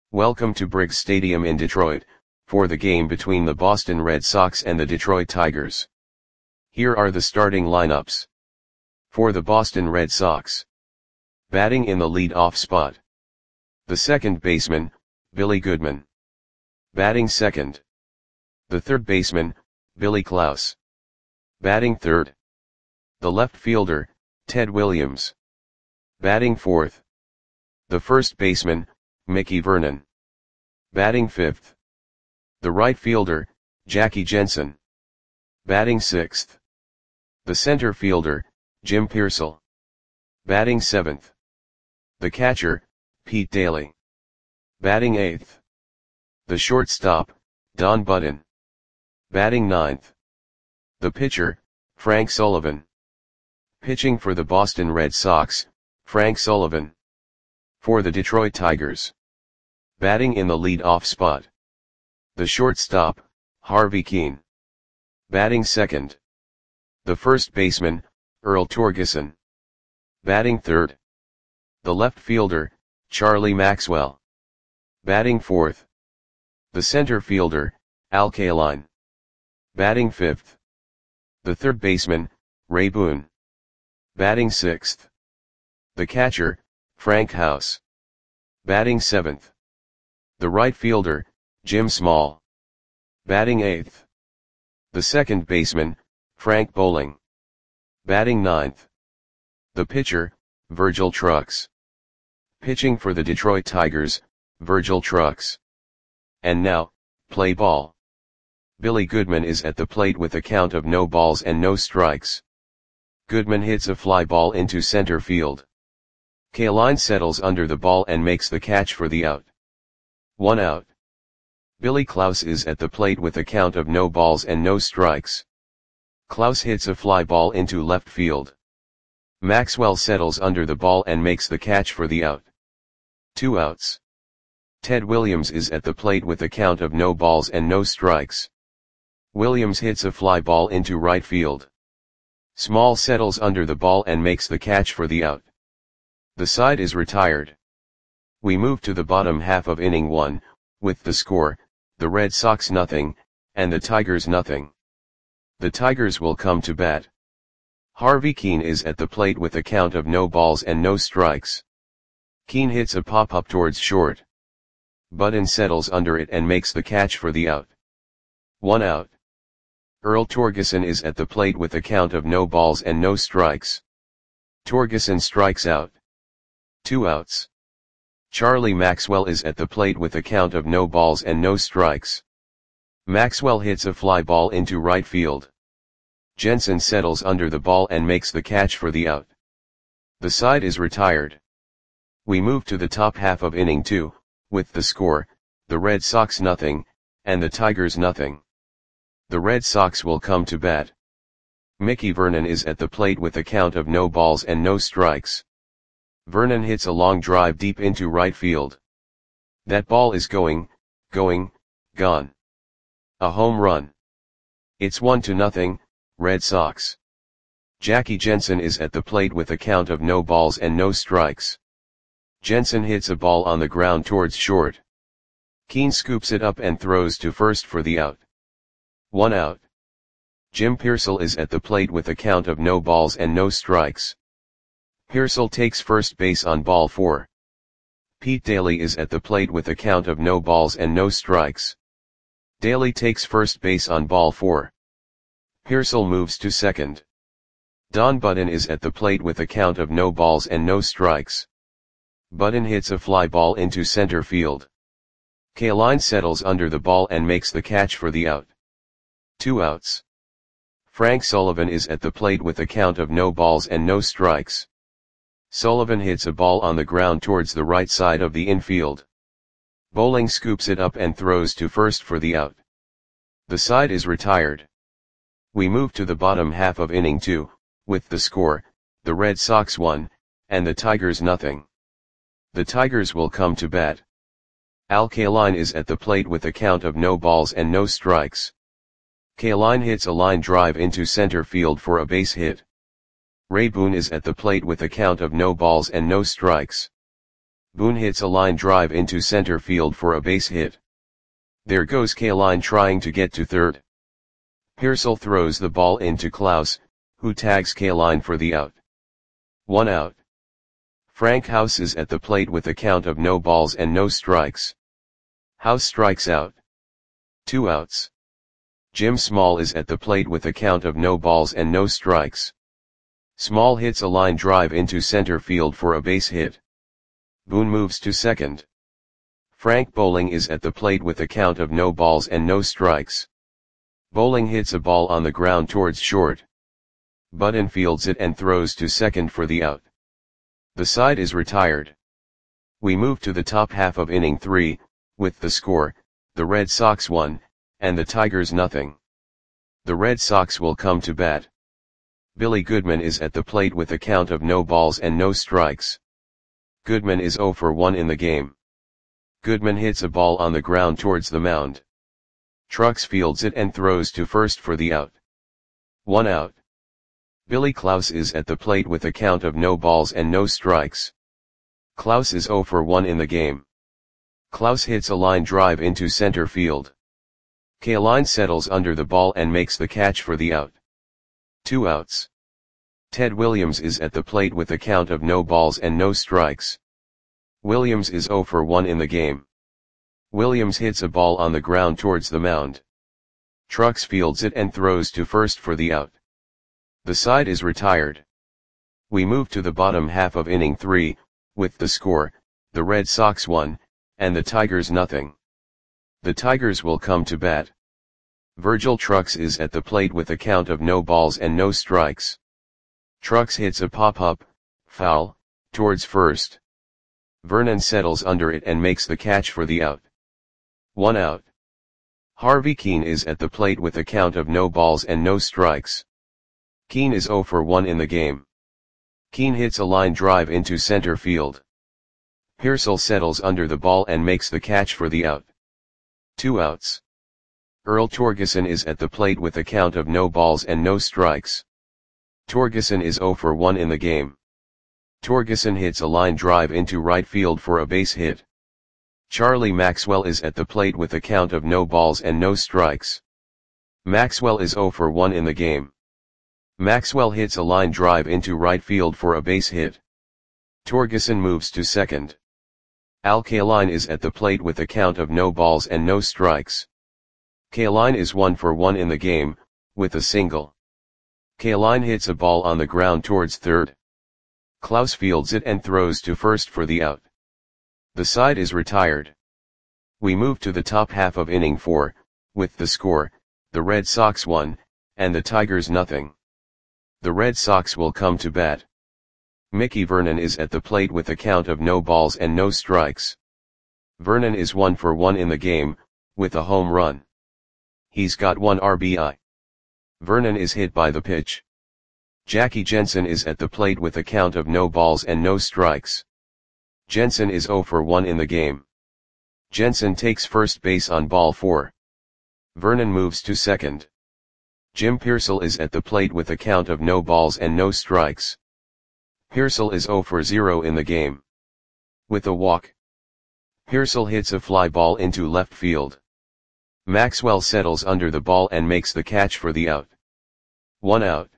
Welcome to Briggs Stadium in Detroit, for the game between the Boston Red Sox and the Detroit Tigers. Here are the starting lineups. For the Boston Red Sox. Batting in the lead-off spot. The second baseman, Billy Goodman. Batting second. The third baseman, Billy Klaus. Batting third. The left fielder, Ted Williams. Batting fourth. The first baseman, Mickey Vernon. Batting fifth. The right fielder, Jackie Jensen. Batting sixth. The center fielder, Jim Piersall. Batting seventh. The catcher, Pete Daly. Batting eighth. The shortstop, Don Budden. Batting ninth. The pitcher, Frank Sullivan. Pitching for the Boston Red Sox, Frank Sullivan. For the Detroit Tigers. Batting in the lead-off spot. The shortstop, Harvey Kuenn. Batting second. The first baseman, Earl Torgeson. Batting third. The left fielder, Charlie Maxwell. Batting fourth. The center fielder, Al Kaline. Batting fifth. The third baseman, Ray Boone. Batting sixth. The catcher, Frank House. Batting seventh. The right fielder, Jim Small. Batting eighth. The second baseman, Frank Bowling. Batting ninth. The pitcher, Virgil Trucks. Pitching for the Detroit Tigers, Virgil Trucks. And now, play ball. Billy Goodman is at the plate with a count of no balls and no strikes. Goodman hits a fly ball into center field. Kaline settles under the ball and makes the catch for the out. 1 out. Billy Klaus is at the plate with a count of no balls and no strikes. Klaus hits a fly ball into left field. Maxwell settles under the ball and makes the catch for the out. 2 outs. Ted Williams is at the plate with a count of no balls and no strikes. Williams hits a fly ball into right field. Small settles under the ball and makes the catch for the out. The side is retired. We move to the bottom half of inning 1, with the score, the Red Sox nothing, and the Tigers nothing. The Tigers will come to bat. Harvey Kuenn is at the plate with a count of no balls and no strikes. Kuenn hits a pop-up towards short. Budden settles under it and makes the catch for the out. 1 out. Earl Torgeson is at the plate with a count of no balls and no strikes. Torgeson strikes out. 2 outs. Charlie Maxwell is at the plate with a count of no balls and no strikes. Maxwell hits a fly ball into right field. Jensen settles under the ball and makes the catch for the out. The side is retired. We move to the top half of inning 2, with the score, the Red Sox nothing, and the Tigers nothing. The Red Sox will come to bat. Mickey Vernon is at the plate with a count of no balls and no strikes. Vernon hits a long drive deep into right field. That ball is gone. A home run. It's 1-0, Red Sox. Jackie Jensen is at the plate with a count of no balls and no strikes. Jensen hits a ball on the ground towards short. Kuenn scoops it up and throws to first for the out. 1 out. Jim Piersall is at the plate with a count of no balls and no strikes. Piersall takes first base on ball 4. Pete Daly is at the plate with a count of no balls and no strikes. Daly takes first base on ball 4. Piersall moves to second. Don Budden is at the plate with a count of no balls and no strikes. Budden hits a fly ball into center field. Kaline settles under the ball and makes the catch for the out. 2 outs. Frank Sullivan is at the plate with a count of no balls and no strikes. Sullivan hits a ball on the ground towards the right side of the infield. Bowling scoops it up and throws to first for the out. The side is retired. We move to the bottom half of inning 2, with the score, the Red Sox 1, and the Tigers nothing. The Tigers will come to bat. Al Kaline is at the plate with a count of no balls and no strikes. Kaline hits a line drive into center field for a base hit. Ray Boone is at the plate with a count of no balls and no strikes. Boone hits a line drive into center field for a base hit. There goes Kaline trying to get to third. Pearsall throws the ball into Klaus, who tags Kaline for the out. 1 out. Frank House is at the plate with a count of no balls and no strikes. House strikes out. 2 outs. Jim Small is at the plate with a count of no balls and no strikes. Small hits a line drive into center field for a base hit. Boone moves to second. Frank Bowling is at the plate with a count of no balls and no strikes. Bowling hits a ball on the ground towards short. Budden fields it and throws to second for the out. The side is retired. We move to the top half of inning 3, with the score, the Red Sox 1, and the Tigers nothing. The Red Sox will come to bat. Billy Goodman is at the plate with a count of no balls and no strikes. Goodman is 0 for 1 in the game. Goodman hits a ball on the ground towards the mound. Trucks fields it and throws to first for the out. 1 out. Billy Klaus is at the plate with a count of no balls and no strikes. Klaus is 0 for 1 in the game. Klaus hits a line drive into center field. Kaline settles under the ball and makes the catch for the out. 2 outs. Ted Williams is at the plate with a count of no balls and no strikes. Williams is 0 for 1 in the game. Williams hits a ball on the ground towards the mound. Trucks fields it and throws to first for the out. The side is retired. We move to the bottom half of inning 3, with the score, the Red Sox 1, and the Tigers nothing. The Tigers will come to bat. Virgil Trucks is at the plate with a count of no balls and no strikes. Trucks hits a pop-up, foul, towards first. Vernon settles under it and makes the catch for the out. 1 out. Harvey Keene is at the plate with a count of no balls and no strikes. Keene is 0 for 1 in the game. Keene hits a line drive into center field. Pearsall settles under the ball and makes the catch for the out. 2 outs. Earl Torgeson is at the plate with a count of no balls and no strikes. Torgeson is 0 for 1 in the game. Torgeson hits a line drive into right field for a base hit. Charlie Maxwell is at the plate with a count of no balls and no strikes. Maxwell is 0 for 1 in the game. Maxwell hits a line drive into right field for a base hit. Torgeson moves to second. Al Kaline is at the plate with a count of no balls and no strikes. Kaline is 1 for 1 in the game, with a single. Kaline hits a ball on the ground towards third. Klaus fields it and throws to first for the out. The side is retired. We move to the top half of inning 4, with the score, the Red Sox 1, and the Tigers nothing. The Red Sox will come to bat. Mickey Vernon is at the plate with a count of no balls and no strikes. Vernon is 1 for 1 in the game, with a home run. He's got 1 RBI. Vernon is hit by the pitch. Jackie Jensen is at the plate with a count of no balls and no strikes. Jensen is 0 for 1 in the game. Jensen takes first base on ball 4. Vernon moves to second. Jim Pearsall is at the plate with a count of no balls and no strikes. Pearsall is 0 for 0 in the game. With a walk. Pearsall hits a fly ball into left field. Maxwell settles under the ball and makes the catch for the out. 1 out.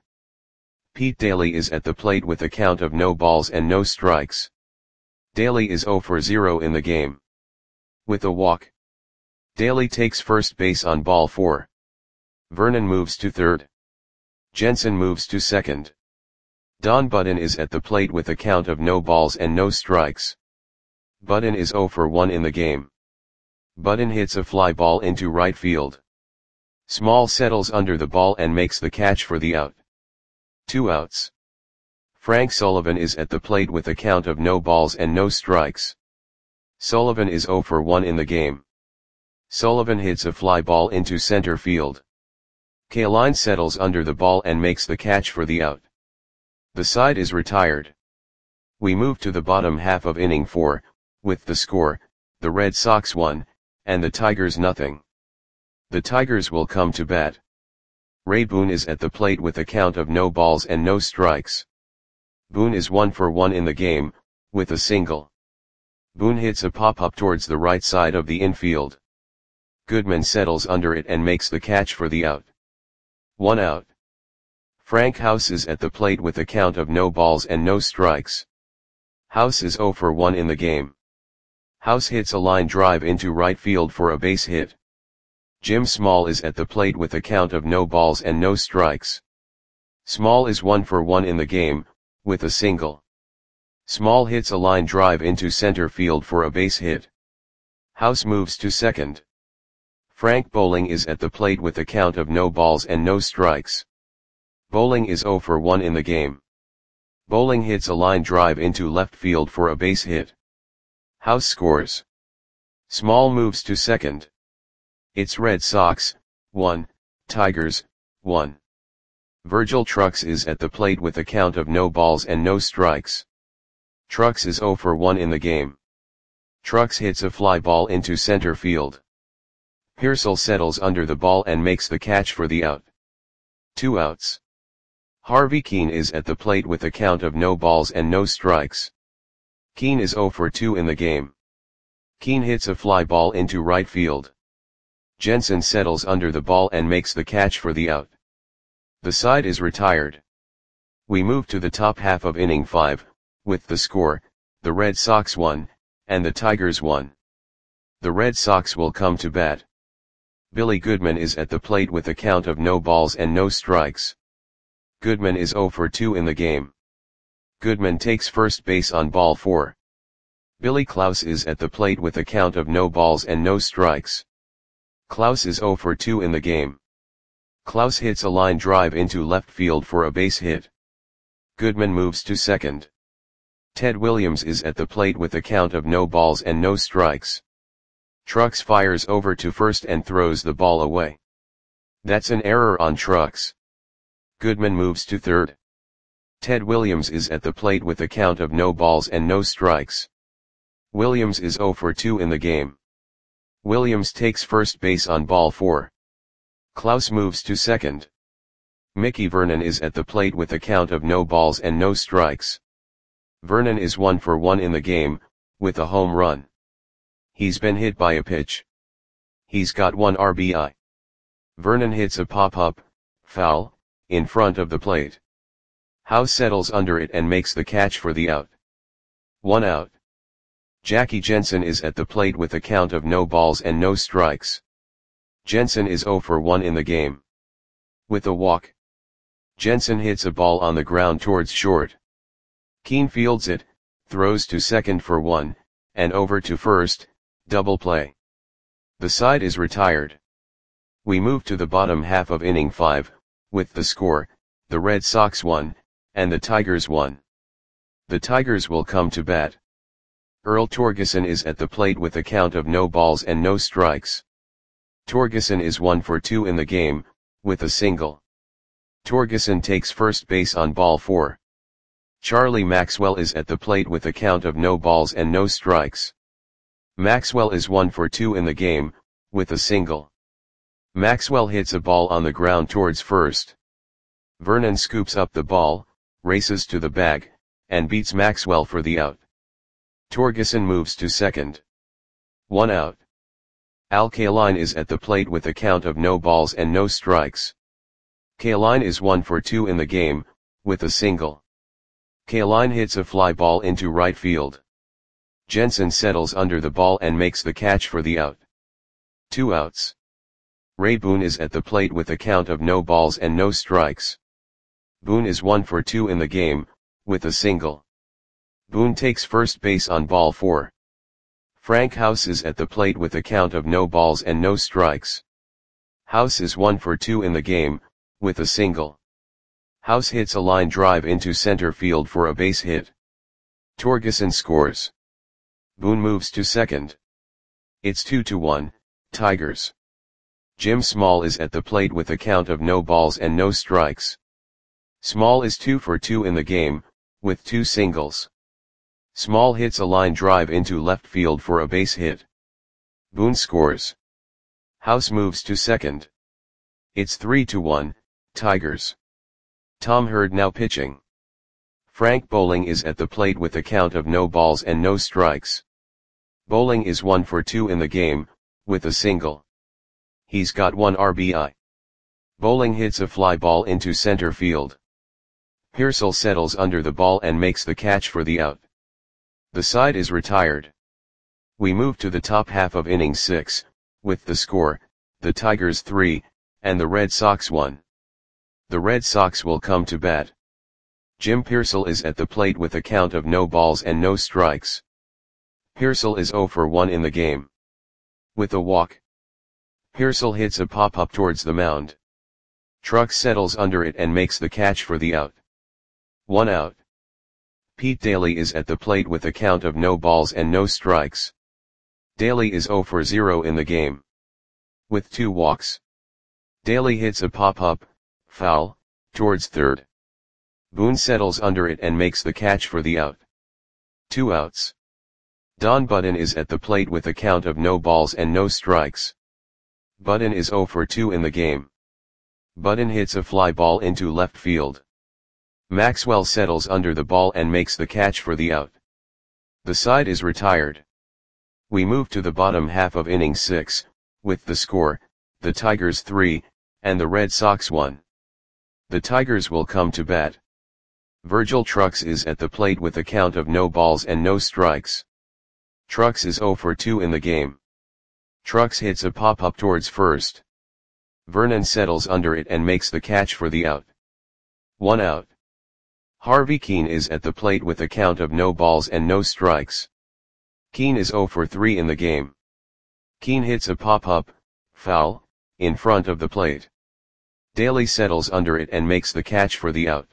Pete Daly is at the plate with a count of no balls and no strikes. Daly is 0 for 0 in the game. With a walk. Daly takes first base on ball 4. Vernon moves to third. Jensen moves to second. Don Budden is at the plate with a count of no balls and no strikes. Budden is 0 for 1 in the game. Budden hits a fly ball into right field. Small settles under the ball and makes the catch for the out. 2 outs. Frank Sullivan is at the plate with a count of no balls and no strikes. Sullivan is 0 for 1 in the game. Sullivan hits a fly ball into center field. Kaline settles under the ball and makes the catch for the out. The side is retired. We move to the bottom half of inning 4, with the score, the Red Sox 1, and the Tigers nothing. The Tigers will come to bat. Ray Boone is at the plate with a count of no balls and no strikes. Boone is 1 for 1 in the game, with a single. Boone hits a pop-up towards the right side of the infield. Goodman settles under it and makes the catch for the out. 1 out. Frank House is at the plate with a count of no balls and no strikes. House is 0 for 1 in the game. House hits a line drive into right field for a base hit. Jim Small is at the plate with a count of no balls and no strikes. Small is 1 for 1 in the game, with a single. Small hits a line drive into center field for a base hit. House moves to second. Frank Bowling is at the plate with a count of no balls and no strikes. Bowling is 0 for 1 in the game. Bowling hits a line drive into left field for a base hit. House scores. Small moves to second. It's Red Sox, 1, Tigers, 1. Virgil Trucks is at the plate with a count of no balls and no strikes. Trucks is 0 for 1 in the game. Trucks hits a fly ball into center field. Pearsall settles under the ball and makes the catch for the out. 2 outs. Harvey Keene is at the plate with a count of no balls and no strikes. Keene is 0 for 2 in the game. Keene hits a fly ball into right field. Jensen settles under the ball and makes the catch for the out. The side is retired. We move to the top half of inning 5, with the score, the Red Sox 1, and the Tigers 1. The Red Sox will come to bat. Billy Goodman is at the plate with a count of no balls and no strikes. Goodman is 0 for 2 in the game. Goodman takes first base on ball 4. Billy Klaus is at the plate with a count of no balls and no strikes. Klaus is 0 for 2 in the game. Klaus hits a line drive into left field for a base hit. Goodman moves to second. Ted Williams is at the plate with a count of no balls and no strikes. Trucks fires over to first and throws the ball away. That's an error on Trucks. Goodman moves to third. Ted Williams is at the plate with a count of no balls and no strikes. Williams is 0 for 2 in the game. Williams takes first base on ball 4. Klaus moves to second. Mickey Vernon is at the plate with a count of no balls and no strikes. Vernon is 1 for 1 in the game, with a home run. He's been hit by a pitch. He's got 1 RBI. Vernon hits a pop-up, foul, in front of the plate. House settles under it and makes the catch for the out. 1 out. Jackie Jensen is at the plate with a count of no balls and no strikes. Jensen is 0 for 1 in the game. With a walk. Jensen hits a ball on the ground towards short. Keene fields it, throws to second for 1, and over to first, double play. The side is retired. We move to the bottom half of inning 5, with the score, the Red Sox 1, and the Tigers 1. The Tigers will come to bat. Earl Torgeson is at the plate with a count of no balls and no strikes. Torgeson is 1 for 2 in the game, with a single. Torgeson takes first base on ball 4. Charlie Maxwell is at the plate with a count of no balls and no strikes. Maxwell is 1 for 2 in the game, with a single. Maxwell hits a ball on the ground towards first. Vernon scoops up the ball, races to the bag, and beats Maxwell for the out. Torgeson moves to second. 1 out. Al Kaline is at the plate with a count of no balls and no strikes. Kaline is 1 for 2 in the game, with a single. Kaline hits a fly ball into right field. Jensen settles under the ball and makes the catch for the out. 2 outs. Ray Boone is at the plate with a count of no balls and no strikes. Boone is 1 for 2 in the game, with a single. Boone takes first base on ball 4. Frank House is at the plate with a count of no balls and no strikes. House is 1 for 2 in the game, with a single. House hits a line drive into center field for a base hit. Torgeson scores. Boone moves to second. It's 2-1, Tigers. Jim Small is at the plate with a count of no balls and no strikes. Small is 2 for 2 in the game, with 2 singles. Small hits a line drive into left field for a base hit. Boone scores. House moves to second. It's 3-1, Tigers. Tom Hurd now pitching. Frank Bowling is at the plate with a count of no balls and no strikes. Bowling is 1 for 2 in the game, with a single. He's got 1 RBI. Bowling hits a fly ball into center field. Pearsall settles under the ball and makes the catch for the out. The side is retired. We move to the top half of inning 6, with the score, the Tigers 3, and the Red Sox 1. The Red Sox will come to bat. Jim Pearsall is at the plate with a count of no balls and no strikes. Pearsall is 0 for 1 in the game. With a walk. Pearsall hits a pop-up towards the mound. Truck settles under it and makes the catch for the out. 1 out. Pete Daly is at the plate with a count of no balls and no strikes. Daly is 0 for 0 in the game. With 2 walks. Daly hits a pop-up, foul, towards third. Boone settles under it and makes the catch for the out. 2 outs. Don Budden is at the plate with a count of no balls and no strikes. Budden is 0 for 2 in the game. Budden hits a fly ball into left field. Maxwell settles under the ball and makes the catch for the out. The side is retired. We move to the bottom half of inning 6, with the score, the Tigers 3, and the Red Sox 1. The Tigers will come to bat. Virgil Trucks is at the plate with a count of no balls and no strikes. Trucks is 0 for 2 in the game. Trucks hits a pop-up towards first. Vernon settles under it and makes the catch for the out. 1 out. Harvey Keene is at the plate with a count of no balls and no strikes. Keene is 0 for 3 in the game. Keene hits a pop-up, foul, in front of the plate. Daly settles under it and makes the catch for the out.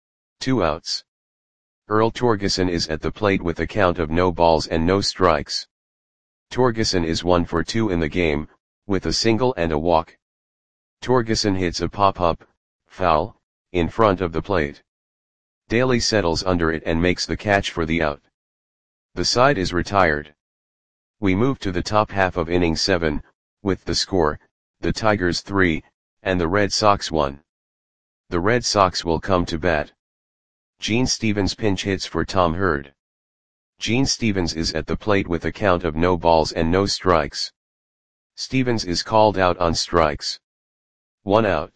2 outs. Earl Torgeson is at the plate with a count of no balls and no strikes. Torgeson is 1 for 2 in the game, with a single and a walk. Torgeson hits a pop-up, foul, in front of the plate. Daly settles under it and makes the catch for the out. The side is retired. We move to the top half of inning 7, with the score, the Tigers 3, and the Red Sox 1. The Red Sox will come to bat. Gene Stevens pinch hits for Tom Hurd. Gene Stevens is at the plate with a count of no balls and no strikes. Stevens is called out on strikes. 1 out.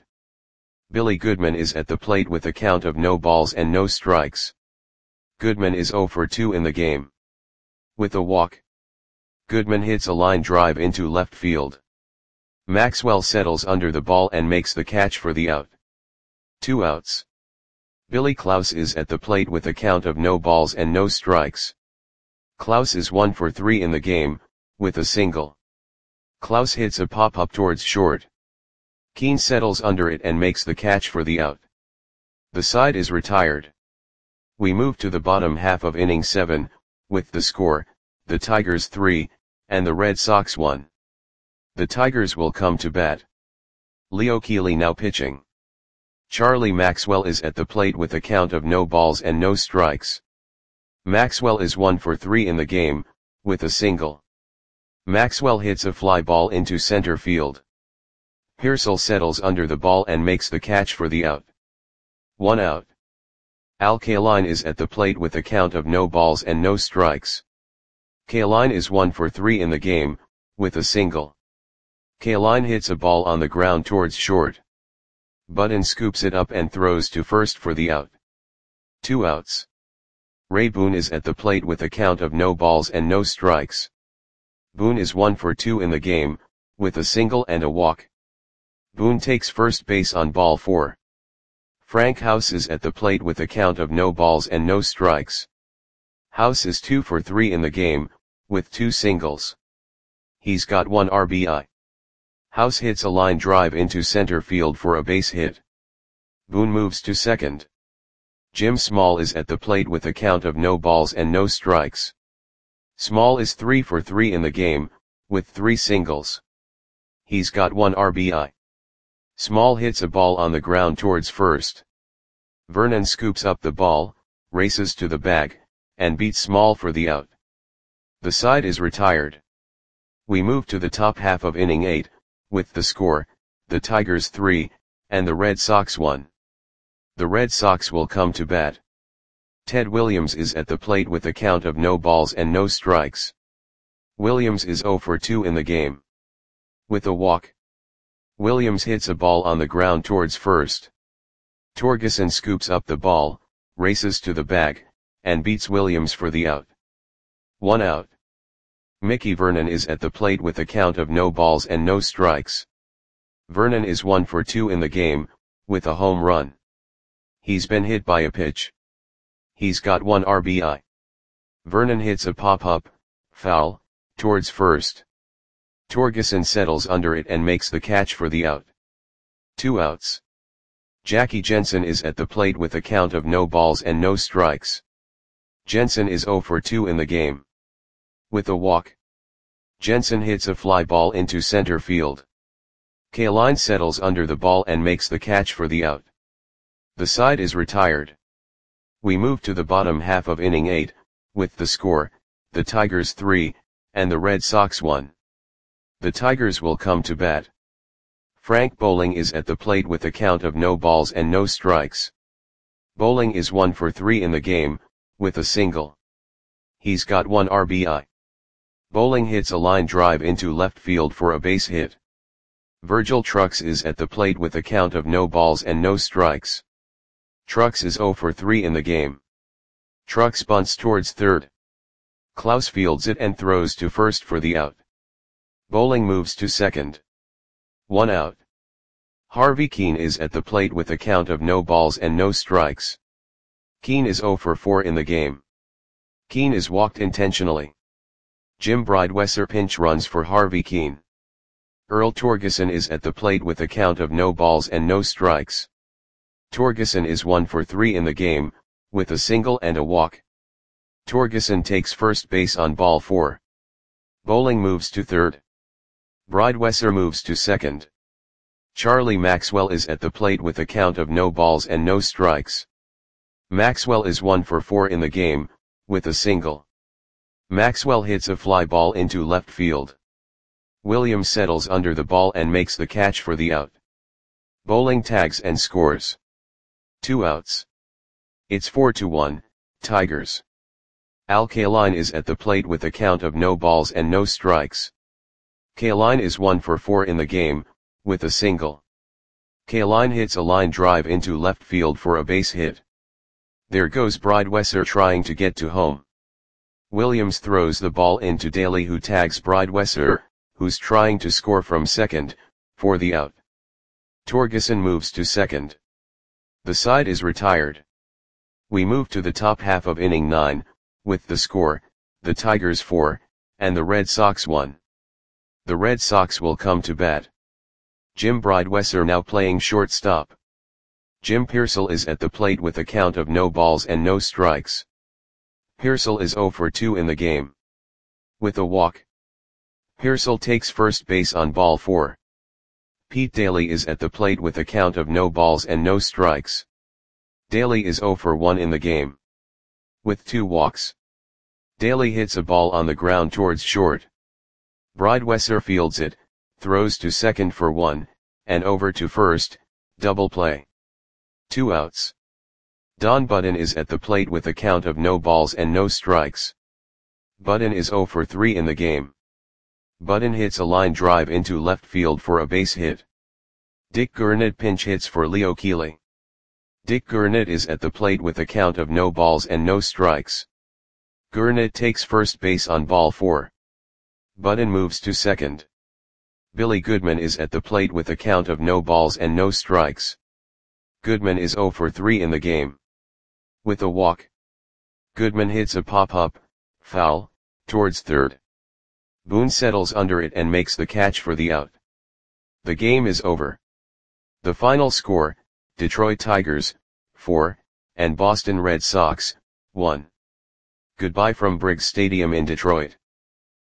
Billy Goodman is at the plate with a count of no balls and no strikes. Goodman is 0 for 2 in the game. With a walk. Goodman hits a line drive into left field. Maxwell settles under the ball and makes the catch for the out. 2 outs. Billy Klaus is at the plate with a count of no balls and no strikes. Klaus is 1 for 3 in the game, with a single. Klaus hits a pop-up towards short. Keene settles under it and makes the catch for the out. The side is retired. We move to the bottom half of inning 7, with the score, the Tigers 3, and the Red Sox 1. The Tigers will come to bat. Leo Keeley now pitching. Charlie Maxwell is at the plate with a count of no balls and no strikes. Maxwell is 1 for 3 in the game, with a single. Maxwell hits a fly ball into center field. Pearsall settles under the ball and makes the catch for the out. 1 out. Al Kaline is at the plate with a count of no balls and no strikes. Kaline is 1 for 3 in the game, with a single. Kaline hits a ball on the ground towards short. Budden scoops it up and throws to first for the out. 2 outs. Ray Boone is at the plate with a count of no balls and no strikes. Boone is 1 for 2 in the game, with a single and a walk. Boone takes first base on ball 4. Frank House is at the plate with a count of no balls and no strikes. House is 2 for 3 in the game, with 2 singles. He's got 1 RBI. House hits a line drive into center field for a base hit. Boone moves to second. Jim Small is at the plate with a count of no balls and no strikes. Small is 3 for 3 in the game, with 3 singles. He's got 1 RBI. Small hits a ball on the ground towards first. Vernon scoops up the ball, races to the bag, and beats Small for the out. The side is retired. We move to the top half of inning 8, with the score, the Tigers 3, and the Red Sox 1. The Red Sox will come to bat. Ted Williams is at the plate with a count of no balls and no strikes. Williams is 0 for 2 in the game. With a walk. Williams hits a ball on the ground towards first. Torgeson scoops up the ball, races to the bag, and beats Williams for the out. 1 out. Mickey Vernon is at the plate with a count of no balls and no strikes. Vernon is 1 for 2 in the game, with a home run. He's been hit by a pitch. He's got 1 RBI. Vernon hits a pop-up, foul, towards first. Torgeson settles under it and makes the catch for the out. 2 outs. Jackie Jensen is at the plate with a count of no balls and no strikes. Jensen is 0 for 2 in the game. With a walk. Jensen hits a fly ball into center field. Kaline settles under the ball and makes the catch for the out. The side is retired. We move to the bottom half of inning 8, with the score, the Tigers 3, and the Red Sox 1. The Tigers will come to bat. Frank Bowling is at the plate with a count of no balls and no strikes. Bowling is 1 for 3 in the game, with a single. He's got 1 RBI. Bowling hits a line drive into left field for a base hit. Virgil Trucks is at the plate with a count of no balls and no strikes. Trucks is 0 for 3 in the game. Trucks bunts towards third. Klaus fields it and throws to first for the out. Bowling moves to second. 1 out. Harvey Keene is at the plate with a count of no balls and no strikes. Keene is 0 for 4 in the game. Keene is walked intentionally. Jim Bridewesser pinch runs for Harvey Keene. Earl Torgeson is at the plate with a count of no balls and no strikes. Torgeson is 1 for 3 in the game, with a single and a walk. Torgeson takes first base on ball 4. Bowling moves to third. Bridewesser moves to second. Charlie Maxwell is at the plate with a count of no balls and no strikes. Maxwell is 1 for 4 in the game, with a single. Maxwell hits a fly ball into left field. Williams settles under the ball and makes the catch for the out. Bowling tags and scores. 2 outs. It's 4-1, Tigers. Al Kaline is at the plate with a count of no balls and no strikes. Kaline is 1 for 4 in the game, with a single. Kaline hits a line drive into left field for a base hit. There goes Bridewesser trying to get to home. Williams throws the ball into Daly, who tags Bridewesser, who's trying to score from second, for the out. Torgeson moves to second. The side is retired. We move to the top half of inning 9, with the score, the Tigers 4, and the Red Sox 1. The Red Sox will come to bat. Jim Bridewesser now playing shortstop. Jim Pearsall is at the plate with a count of no balls and no strikes. Pearsall is 0 for 2 in the game. With a walk. Pearsall takes first base on ball 4. Pete Daly is at the plate with a count of no balls and no strikes. Daly is 0 for 1 in the game. With 2 walks. Daly hits a ball on the ground towards short. Bridewesser fields it, throws to second for 1, and over to first, double play. 2 outs. Don Budden is at the plate with a count of no balls and no strikes. Budden is 0 for 3 in the game. Budden hits a line drive into left field for a base hit. Dick Gurnett pinch hits for Leo Keeley. Dick Gurnett is at the plate with a count of no balls and no strikes. Gurnett takes first base on ball 4. Budden moves to second. Billy Goodman is at the plate with a count of no balls and no strikes. Goodman is 0 for 3 in the game. With a walk. Goodman hits a pop-up, foul, towards third. Boone settles under it and makes the catch for the out. The game is over. The final score, Detroit Tigers, 4, and Boston Red Sox, 1. Goodbye from Briggs Stadium in Detroit.